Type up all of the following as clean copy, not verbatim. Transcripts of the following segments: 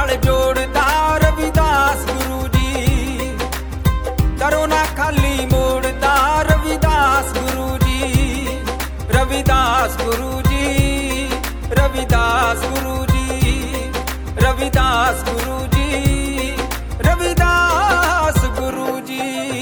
नाल जोड़दा रविदास गुरु जी, दरों ना खाली मोड़दा रविदास गुरु जी, रविदास गुरु जी, रविदास गुरु जी, रविदास गुरु जी, रविदास गुरु जी।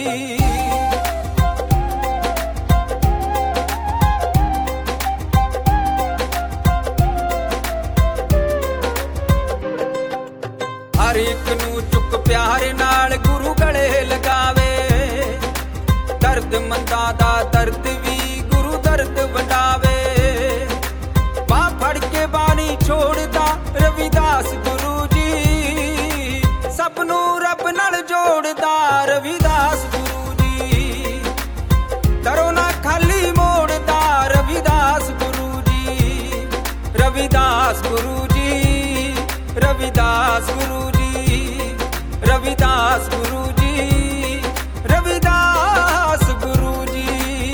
हर एक नू चुक प्यार नाल गुरु गले लगावे, दर्द मंदा दा दर्द भी गुरु दर्द वंडावे, बाह फड़ के बानी छोड़दा रविदास गुरु जी, सबनू रब नाल जोड़दा रविदास गुरु जी, दरों ना खाली मोड़दा रविदास गुरु जी, रविदास गुरु जी, रविदास गुरु जी, रविदास गुरु जी, रविदास गुरु जी।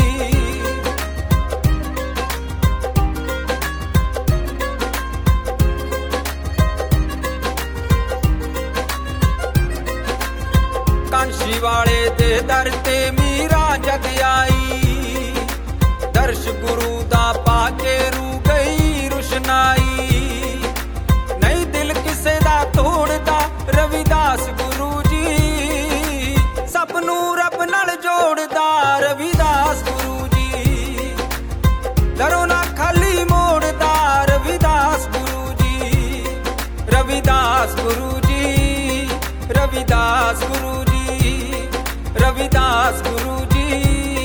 कांशी वाले दे दर ते मीरा जग आई, दर्श गुरु दा पाके रू गई रुशनाई, नहीं दिल किसे दा तोड़दा रविदास गुरु जी, सबनू रब नाल जोड़दा रविदास गुरु जी, दरों ना खाली मोड़दा रविदास गुरु जी, रविदास गुरु जी, रविदास गुरु जी, रविदास गुरु जी,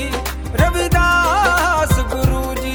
रविदास गुरु जी।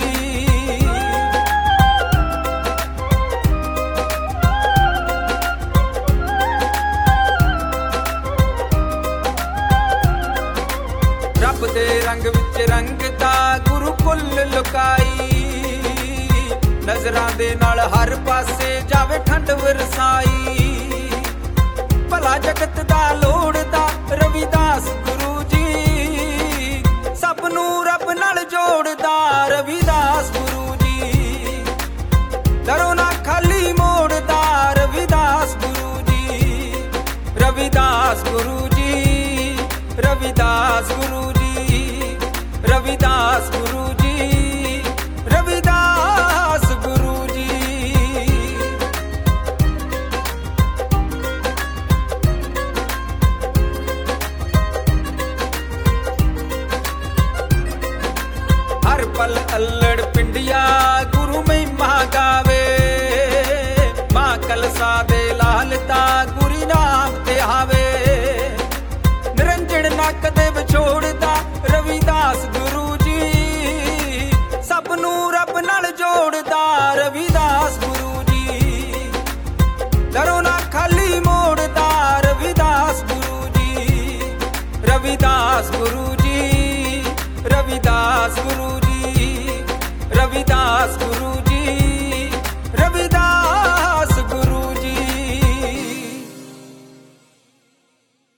रब दे रंग विच रंगदा गुरु कुल लुकाई, नजरां दे नाल हर पासे जावे ठंड वरसाई, भला जगत दा लोड़दा रविदास गुरु जी, सबनू रब नाल जोड़दा रविदास गुरु जी, दरों ना खाली मोड़दा रविदास गुरु जी, रविदास गुरु जी, रविदास गुरु जी, रविदास गुरु जी, रविदास गुरु जी। हर पल अल्लड़ पिंडिया गुरु महिमा गावे, मां कलसा दे लालता गुरी नाम ते आवे, निरंजन नक दे विछोड़दा रविदास गुरु जी, सबनू रब नाल जोड़दा रविदास गुरु जी, दरों ना खाली मोड़दा रविदास गुरु जी, रविदास गुरु जी, रविदास गुरु